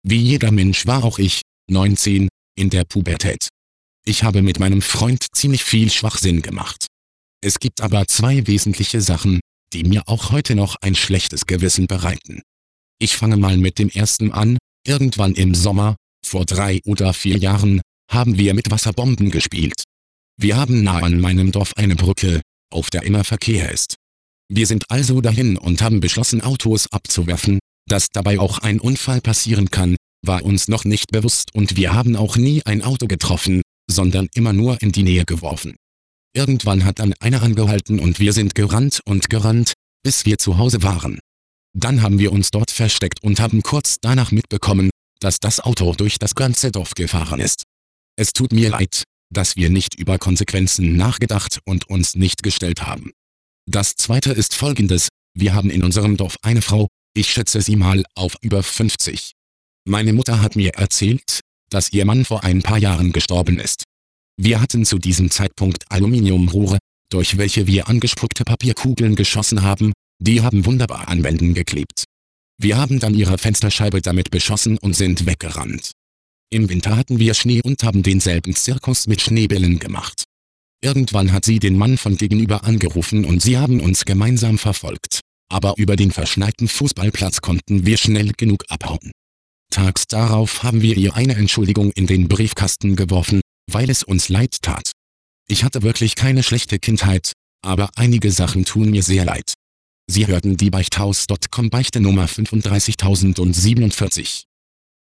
Wie jeder Mensch war auch ich, 19, in der Pubertät. Ich habe mit meinem Freund ziemlich viel Schwachsinn gemacht. Es gibt aber zwei wesentliche Sachen, die mir auch heute noch ein schlechtes Gewissen bereiten. Ich fange mal mit dem ersten an. Irgendwann im Sommer, vor 3 oder 4 Jahren, haben wir mit Wasserbomben gespielt. Wir haben nahe an meinem Dorf eine Brücke, auf der immer Verkehr ist. Wir sind also dahin und haben beschlossen, Autos abzuwerfen. Dass dabei auch ein Unfall passieren kann, war uns noch nicht bewusst und wir haben auch nie ein Auto getroffen, sondern immer nur in die Nähe geworfen. Irgendwann hat dann einer angehalten und wir sind gerannt und gerannt, bis wir zu Hause waren. Dann haben wir uns dort versteckt und haben kurz danach mitbekommen, dass das Auto durch das ganze Dorf gefahren ist. Es tut mir leid, dass wir nicht über Konsequenzen nachgedacht und uns nicht gestellt haben. Das zweite ist folgendes: Wir haben in unserem Dorf eine Frau, ich schätze sie mal auf über 50. Meine Mutter hat mir erzählt, dass ihr Mann vor ein paar Jahren gestorben ist. Wir hatten zu diesem Zeitpunkt Aluminiumrohre, durch welche wir angespuckte Papierkugeln geschossen haben, die haben wunderbar an Wänden geklebt. Wir haben dann ihre Fensterscheibe damit beschossen und sind weggerannt. Im Winter hatten wir Schnee und haben denselben Zirkus mit Schneebällen gemacht. Irgendwann hat sie den Mann von gegenüber angerufen und sie haben uns gemeinsam verfolgt. Aber über den verschneiten Fußballplatz konnten wir schnell genug abhauen. Tags darauf haben wir ihr eine Entschuldigung in den Briefkasten geworfen, weil es uns leid tat. Ich hatte wirklich keine schlechte Kindheit, aber einige Sachen tun mir sehr leid. Sie hörten die Beichthaus.com Beichte Nummer 35047.